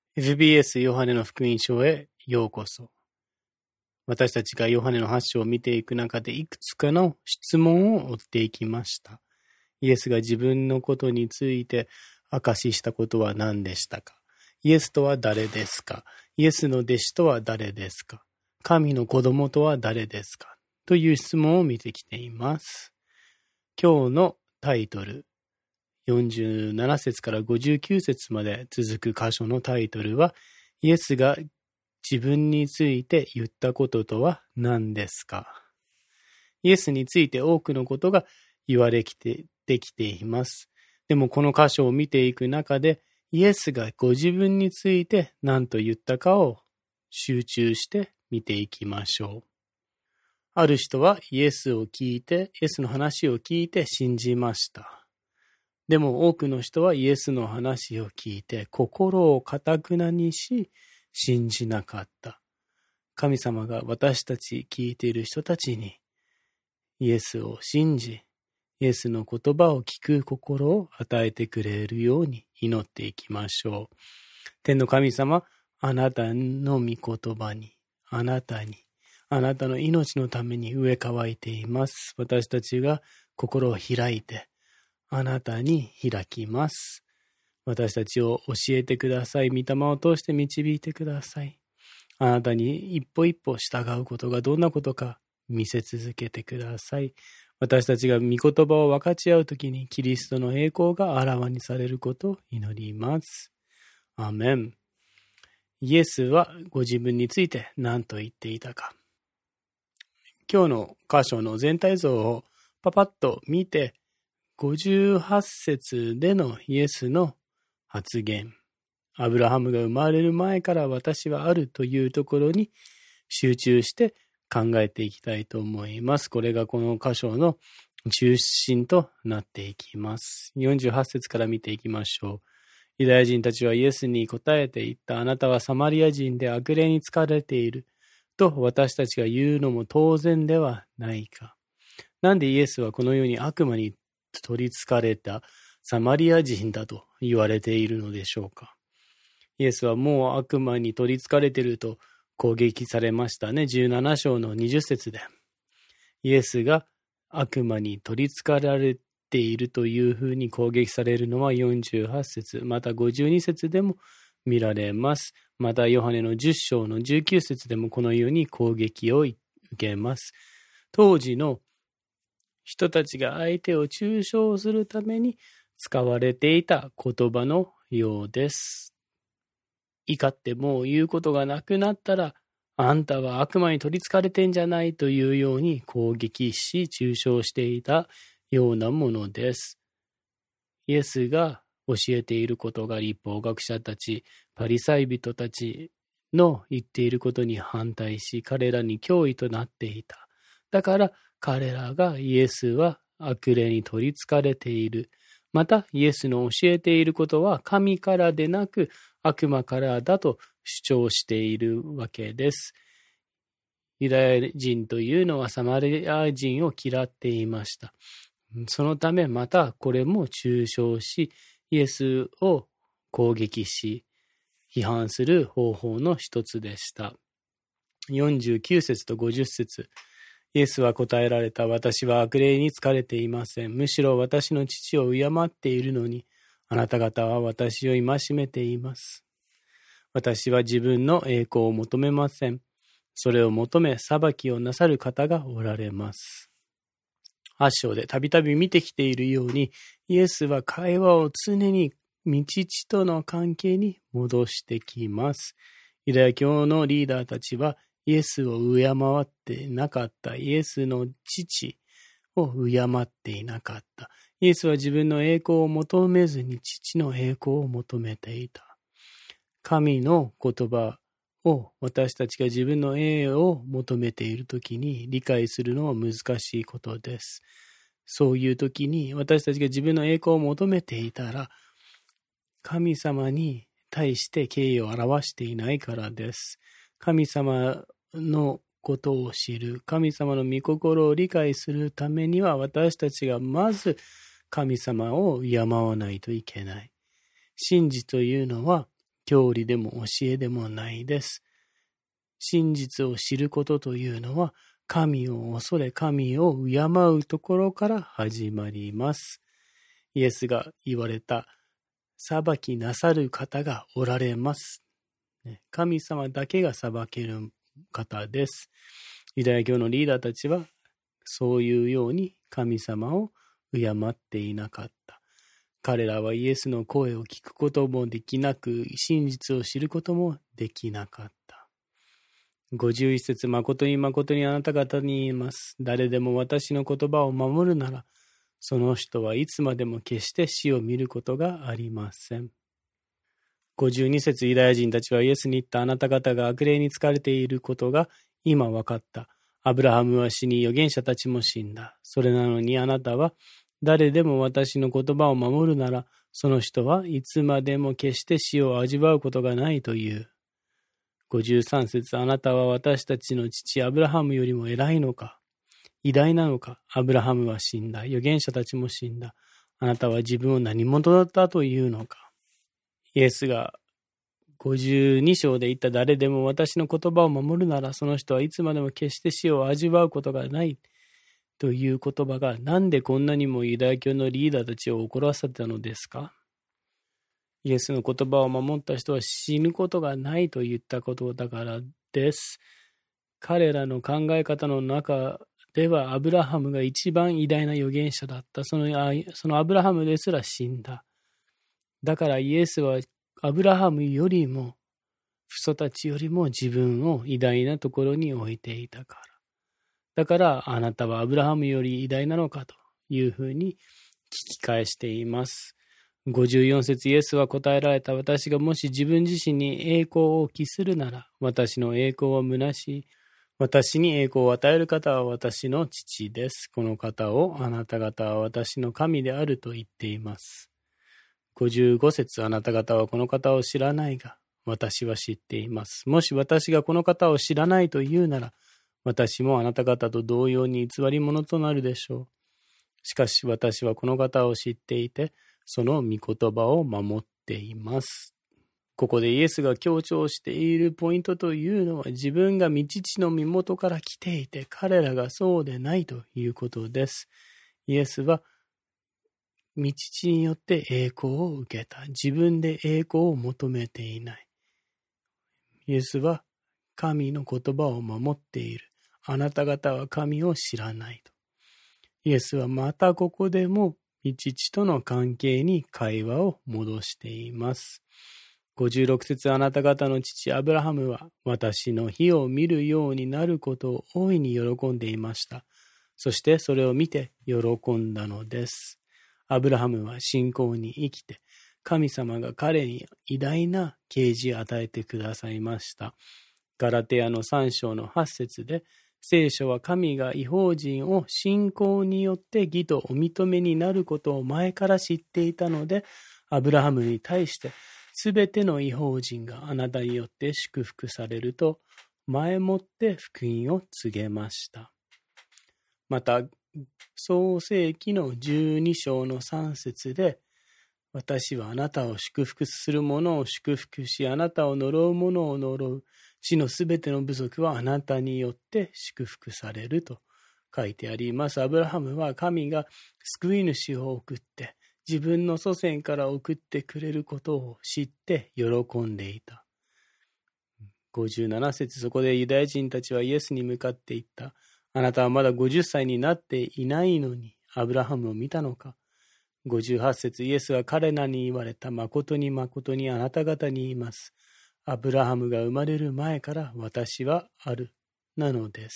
FBS ヨハネの福音書へようこそ。私たちがヨハネの8章を見ていく中でいくつかの質問を追っていきました。イエスが自分のことについて証ししたことは何でしたか？イエスとは誰ですか？イエスの弟子とは誰ですか？神の子供とは誰ですか？という質問を見てきています。今日のタイトル、47節から59節まで続く箇所のタイトルは、イエスが自分について言ったこととは何ですか？イエスについて多くのことが言われてきています。でもこの箇所を見ていく中で、イエスがご自分について何と言ったかを集中して見ていきましょう。ある人はイエスの話を聞いて信じました。でも多くの人はイエスの話を聞いて心を堅くなにし信じなかった。神様が私たち聞いている人たちにイエスを信じ、イエスの言葉を聞く心を与えてくれるように祈っていきましょう。天の神様、あなたの御言葉に、あなたの命のために植え替えています。私たちが心を開いて、あなたに開きます。私たちを教えてください。御霊を通して導いてください。あなたに一歩一歩従うことがどんなことか見せ続けてください。私たちが御言葉を分かち合うときにキリストの栄光があらわにされることを祈ります。アーメン。イエスはご自分について何と言っていたか。今日の箇所の全体像をパパッと見て、58節でのイエスの発言。アブラハムが生まれる前から私はあるというところに集中して考えていきたいと思います。これがこの箇所の中心となっていきます。48節から見ていきましょう。ユダヤ人たちはイエスに答えて言った。あなたはサマリア人で悪霊に疲れていると私たちが言うのも当然ではないか。なんでイエスはこのように悪魔に取り憑かれたサマリア人だと言われているのでしょうか。イエスはもう悪魔に取り憑かれていると攻撃されましたね。17章の20節でイエスが悪魔に取り憑かられているというふうに攻撃されるのは48節、また52節でも見られます。またヨハネの10章の19節でもこのように攻撃を受けます。当時の人たちが相手を中傷するために使われていた言葉のようです。怒ってもう言うことがなくなったら、あんたは悪魔に取り憑かれてんじゃないというように攻撃し中傷していたようなものです。イエスが教えていることが律法学者たち、パリサイ人たちの言っていることに反対し、彼らに脅威となっていた。だから彼らがイエスは悪霊に取り憑かれている。またイエスの教えていることは神からでなく悪魔からだと主張しているわけです。ユダヤ人というのはサマリア人を嫌っていました。そのためまたこれも中傷し、イエスを攻撃し、批判する方法の一つでした。49節と50節。イエスは答えられた。私は悪霊に疲れていません。むしろ私の父を敬っているのに、あなた方は私を戒めています。私は自分の栄光を求めません。それを求め裁きをなさる方がおられます。8章でたびたび見てきているように、イエスは会話を常に父との関係に戻してきます。ユダヤ教のリーダーたちはイエスを敬ってなかった。イエスの父を敬っていなかった。イエスは自分の栄光を求めずに父の栄光を求めていた。神の言葉を私たちが自分の栄を求めているときに理解するのは難しいことです。そういうときに私たちが自分の栄光を求めていたら、神様に対して敬意を表していないからです。神様のことを知る、神様の御心を理解するためには私たちがまず神様を敬わないといけない。神事というのは教理でも教えでもないです。真実を知ることというのは、神を恐れ神を敬うところから始まります。イエスが言われた、裁きなさる方がおられます。神様だけが裁ける方です。ユダヤ教のリーダーたちは、そういうように神様を敬っていなかった。彼らはイエスの声を聞くこともできなく、真実を知ることもできなかった。51節、誠に誠にあなた方に言います。誰でも私の言葉を守るなら、その人はいつまでも決して死を見ることがありません。52節、ユダヤ人たちはイエスに言った。あなた方が悪霊に疲れていることが今分かった。アブラハムは死に、預言者たちも死んだ。それなのにあなたは、誰でも私の言葉を守るなら、その人はいつまでも決して死を味わうことがないという。53節、あなたは私たちの父アブラハムよりも偉いのか、偉大なのか。アブラハムは死んだ。預言者たちも死んだ。あなたは自分を何者だったというのか。イエスが52章で言った。誰でも私の言葉を守るなら、その人はいつまでも決して死を味わうことがないという言葉が、なんでこんなにもユダヤ教のリーダーたちを怒らせたのですか。イエスの言葉を守った人は死ぬことがないと言ったことだからです。彼らの考え方の中では、アブラハムが一番偉大な預言者だった。そのアブラハムですら死んだ。だからイエスはアブラハムよりも、父祖たちよりも自分を偉大なところに置いていたから。だからあなたはアブラハムより偉大なのかというふうに聞き返しています。54節、イエスは答えられた。私がもし自分自身に栄光を期するなら、私の栄光を虚し、私に栄光を与える方は私の父です。この方をあなた方は私の神であると言っています。55節、あなた方はこの方を知らないが、私は知っています。もし私がこの方を知らないというなら、私もあなた方と同様に偽り者となるでしょう。しかし私はこの方を知っていて、その御言葉を守っています。ここでイエスが強調しているポイントというのは、自分が御父の身元から来ていて、彼らがそうでないということです。イエスは御父によって栄光を受けた。自分で栄光を求めていない。イエスは神の言葉を守っている。あなた方は神を知らないと。イエスはまたここでも御父との関係に会話を戻しています。56節、あなた方の父アブラハムは私の日を見るようになることを大いに喜んでいました。そしてそれを見て喜んだのです。アブラハムは信仰に生きて、神様が彼に偉大な啓示を与えてくださいました。ガラテヤの3章の8節で、聖書は神が異邦人を信仰によって義とお認めになることを前から知っていたので、アブラハムに対してすべての異邦人があなたによって祝福されると前もって福音を告げました。また創世記の12章の3節で、私はあなたを祝福する者を祝福し、あなたを呪う者を呪う。地のすべての部族はあなたによって祝福されると書いてあります。アブラハムは神が救い主を送って、自分の祖先から送ってくれることを知って喜んでいた。57節、そこでユダヤ人たちはイエスに向かって言った。あなたはまだ50歳になっていないのにアブラハムを見たのか。58節、イエスは彼らに言われた。誠に誠にあなた方に言います。アブラハムが生まれる前から私はあるなのです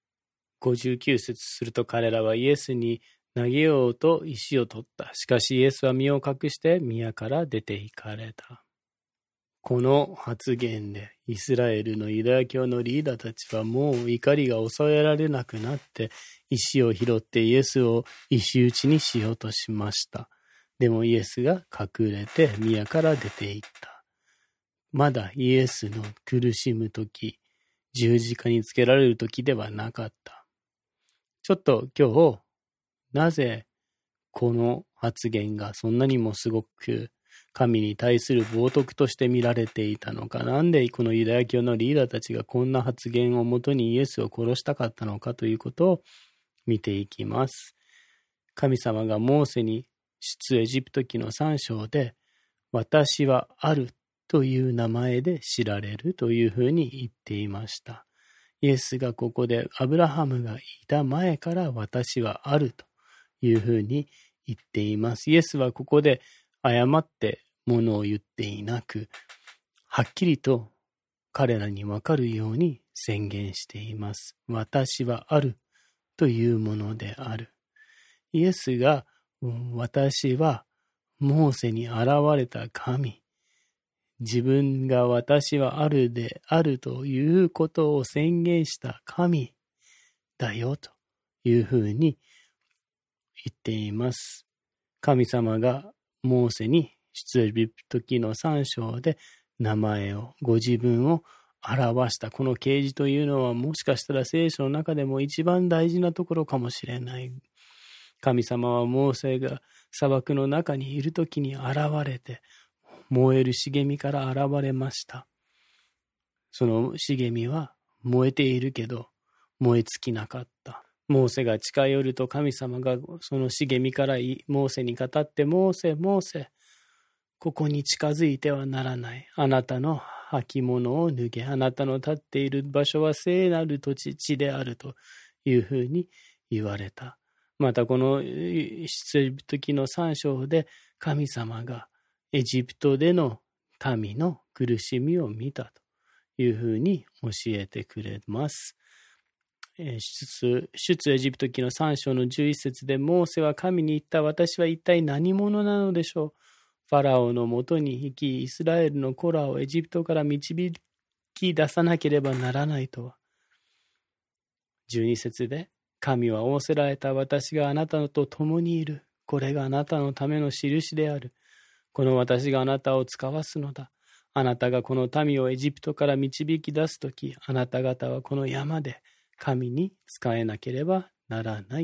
。59節、すると彼らはイエスに投げようと石を取った。しかしイエスは身を隠して宮から出て行かれた。この発言でイスラエルのユダヤ教のリーダーたちはもう怒りが抑えられなくなって石を拾ってイエスを石打ちにしようとしました。でもイエスが隠れて宮から出て行った。まだイエスの苦しむ時、十字架につけられる時ではなかった。ちょっと今日、なぜこの発言がそんなにもすごく神に対する冒涜として見られていたのか。なんでこのユダヤ教のリーダーたちがこんな発言をもとにイエスを殺したかったのかということを見ていきます。神様がモーセに出エジプト記の3章で、私はあるという名前で知られるというふうに言っていました。イエスがここでアブラハムがいた前から私はあるというふうに言っています。イエスはここで誤ってものを言っていなく、はっきりと彼らに分かるように宣言しています。私はあるというものである。イエスが私はモーセに現れた神、自分が私はあるであるということを宣言した神だよというふうに言っています。神様がモーセに出エジプト記の3章で名前を、ご自分を表したこの啓示というのは、もしかしたら聖書の中でも一番大事なところかもしれない。神様はモーセが砂漠の中にいるときに現れて、燃える茂みから現れました。その茂みは燃えているけど燃え尽きなかった。モーセが近寄ると神様がその茂みからモーセに語って、モーセ、モーセ、ここに近づいてはならない。あなたの履物を脱げ。あなたの立っている場所は聖なる土地であるというふうに言われた。またこの出エジプト記の3章で神様がエジプトでの民の苦しみを見たというふうに教えてくれます。出エジプト記の3章の11節で、モーセは神に言った。私は一体何者なのでしょう。ファラオのもとに行き、イスラエルの子らをエジプトから導き出さなければならないとは。12節で、神は仰せられた。私があなたと共にいる。これがあなたのための印である。この私があなたを使わすのだ。あなたがこの民をエジプトから導き出すとき、あなた方はこの山で神に仕えなければならない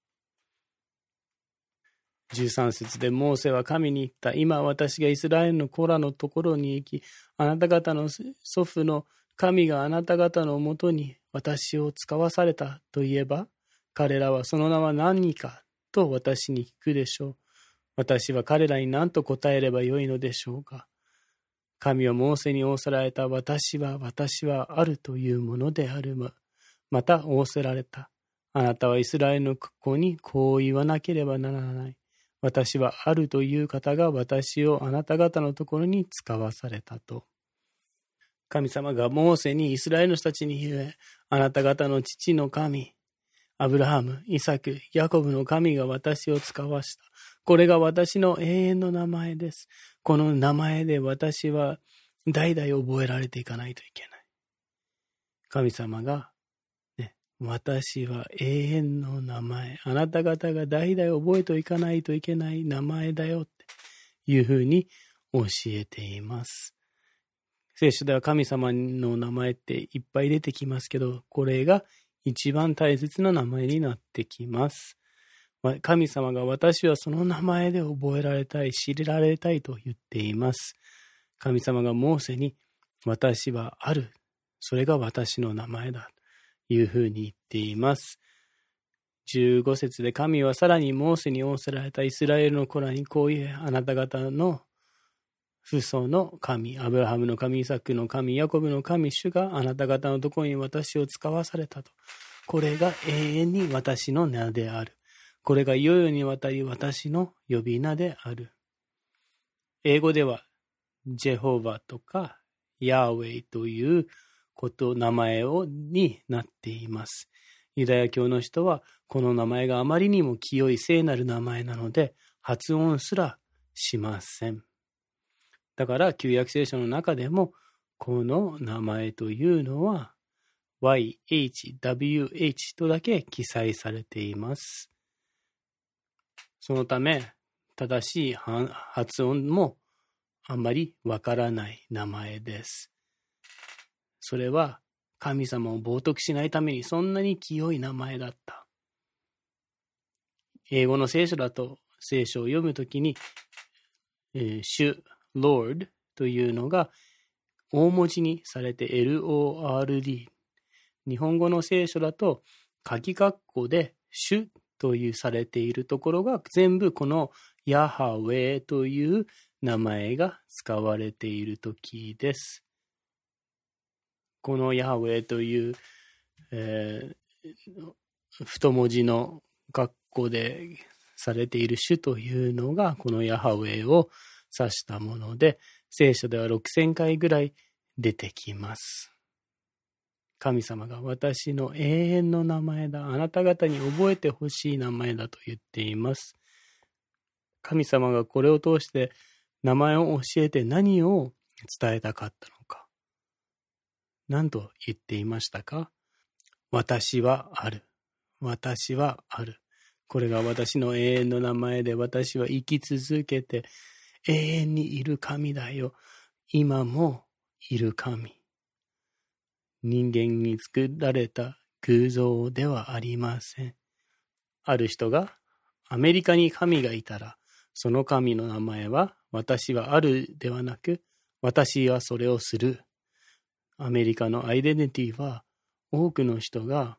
。13節で、モーセは神に言った。今私がイスラエルの子らのところに行き、あなた方の祖父の神があなた方のもとに私を使わされたと言えば、彼らはその名は何かと私に聞くでしょう。私は彼らに何と答えればよいのでしょうか。神はモーセに仰せられた。私はあるというものである。また仰せられた。あなたはイスラエルの子にこう言わなければならない。私はあるという方が私をあなた方のところに使わされたと。神様がモーセにイスラエルの人たちに言え、あなた方の父の神、アブラハム、イサク、ヤコブの神が私を使わした。これが私の永遠の名前です。この名前で私は代々覚えられていかないといけない。神様が、私は永遠の名前、あなた方が代々覚えていかないといけない名前だよっていうふうに教えています。聖書では神様の名前っていっぱい出てきますけど、これが一番大切な名前になってきます。神様が私はその名前で覚えられたい、知られたいと言っています。神様がモーセに、私はある。それが私の名前だ。というふうに言っています。15節で、神はさらにモーセに仰せられたイスラエルの子らにこう言え、あなた方の父祖の神、アブラハムの神、イサクの神、ヤコブの神、主があなた方のところに私を使わされたと。これが永遠に私の名である。これが世々にわたり私の呼び名である。英語ではジェホバとかヤーウェイという名前になっています。ユダヤ教の人はこの名前があまりにも清い聖なる名前なので発音すらしません。だから旧約聖書の中でもこの名前というのは YHWH とだけ記載されています。そのため正しい発音もあんまりわからない名前です。それは神様を冒涜しないためにそんなに清い名前だった。英語の聖書だと聖書を読むときに主、Lord というのが大文字にされて LORD。日本語の聖書だと鍵括弧で主というされているところが全部このヤハウェという名前が使われているときです。このヤハウェという、太文字の括弧でされている主というのがこのヤハウェを指したもので、聖書では6000回ぐらい出てきます。神様が私の永遠の名前だ。あなた方に覚えてほしい名前だと言っています。神様がこれを通して名前を教えて何を伝えたかったのか。何と言っていましたか？私はある。私はある。これが私の永遠の名前で、私は生き続けて永遠にいる神だよ。今もいる神。人間に作られた偶像ではありません。ある人がアメリカに神がいたら、その神の名前は私はあるではなく、私はそれをする。アメリカのアイデンティティは多くの人が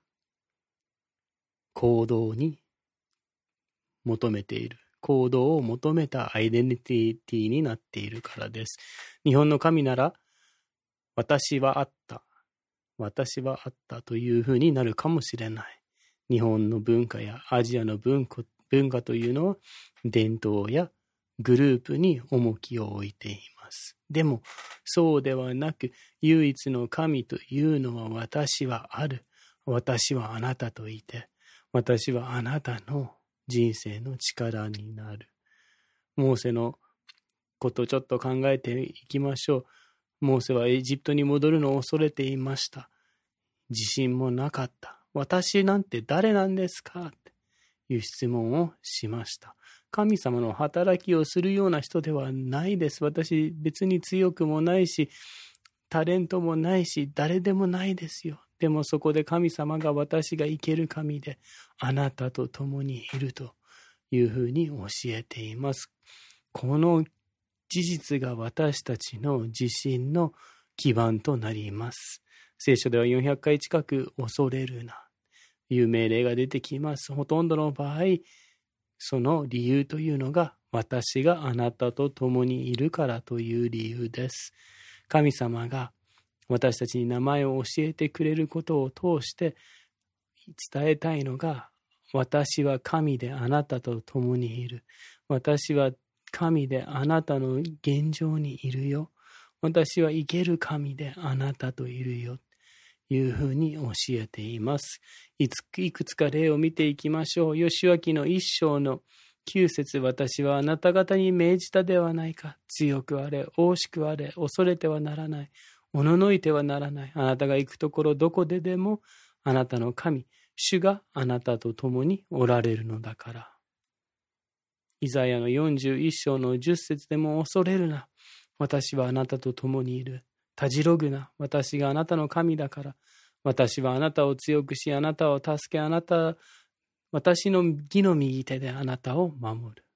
行動に求めている。行動を求めたアイデンティティになっているからです。日本の神なら、私はあった。私はあったというふうになるかもしれない。日本の文化やアジアの文化というのは伝統やグループに重きを置いています。でもそうではなく、唯一の神というのは私はある。私はあなたといて、私はあなたの人生の力になる。モーセのことをちょっと考えていきましょう。モーセはエジプトに戻るのを恐れていました。自信もなかった。私なんて誰なんですかっていう質問をしました。神様の働きをするような人ではないです。私別に強くもないし、タレントもないし、誰でもないですよ。でもそこで神様が私が生ける神で、あなたと共にいるというふうに教えています。この事実が私たちの自信の基盤となります。聖書では400回近く恐れるなという命令が出てきます。ほとんどの場合、その理由というのが私があなたと共にいるからという理由です。神様が私たちに名前を教えてくれることを通して伝えたいのが、私は神であなたと共にいる。私は神であなたの現状にいるよ。私は生ける神であなたといるよ。いうふうに教えています。いくつか例を見ていきましょう。ヨシュア記の1章の9節、私はあなた方に命じたではないか。強くあれ、大しくあれ、恐れてはならない。おののいてはならない。あなたが行くところどこででも、あなたの神、主があなたと共におられるのだから。イザヤの41章の10節でも、恐れるな。私はあなたと共にいる。たじろぐな。私があなたの神だから。私はあなたを強くし、あなたを助け、私の義の右手であなたを守る。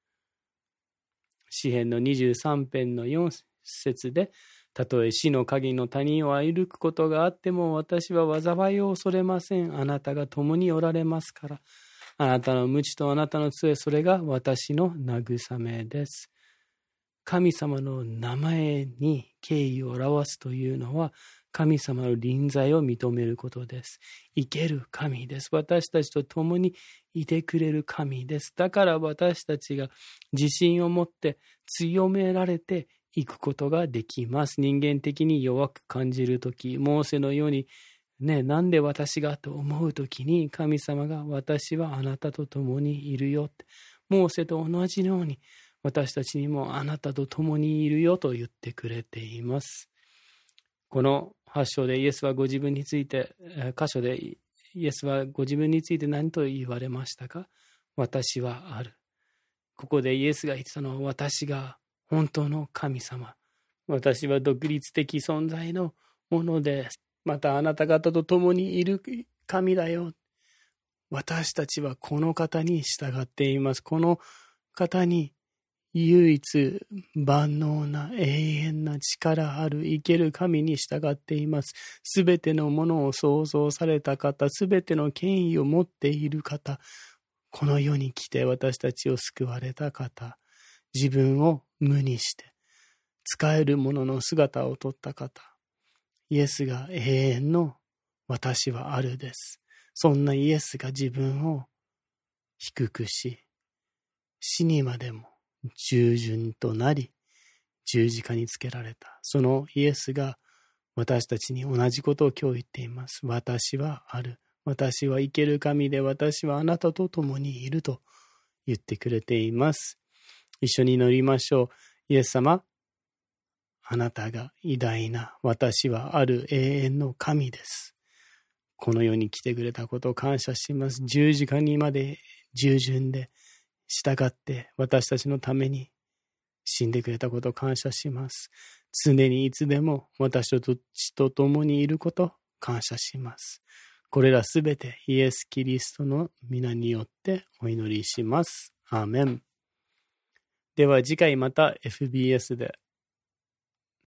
詩編の23編の4節で、たとえ死の影の谷を歩くことがあっても、私は災いを恐れません。あなたが共におられますから。あなたの鞭とあなたの杖、それが私の慰めです。神様の名前に敬意を表すというのは、神様の臨在を認めることです。生ける神です。私たちと共にいてくれる神です。だから私たちが自信を持って強められていくことができます。人間的に弱く感じるとき、モーセのようになんで私がと思うときに、神様が私はあなたと共にいるよって、モーセと同じように私たちにもあなたと共にいるよと言ってくれています。この8章でイエスはご自分について、箇所でイエスはご自分について何と言われましたか？私はある。ここでイエスが言ってたのは、私が本当の神様。私は独立的存在のものです。またあなた方と共にいる神だよ。私たちはこの方に従っています。この方に唯一万能な永遠な力ある生ける神に従っています。すべてのものを創造された方、すべての権威を持っている方、この世に来て私たちを救われた方、自分を無にして使えるものの姿を取った方、イエスが永遠の私はあるです。そんなイエスが自分を低くし、死にまでも従順となり、十字架につけられた。そのイエスが私たちに同じことを今日言っています。私はある。私は生ける神で、私はあなたと共にいると言ってくれています。一緒に祈りましょう。イエス様、あなたが偉大な私はある永遠の神です。この世に来てくれたことを感謝します。十字架にまで従順で従って私たちのために死んでくれたことを感謝します。常にいつでも私たちと共にいることを感謝します。これらすべてイエス・キリストの皆によってお祈りします。アーメン。では次回また FBS で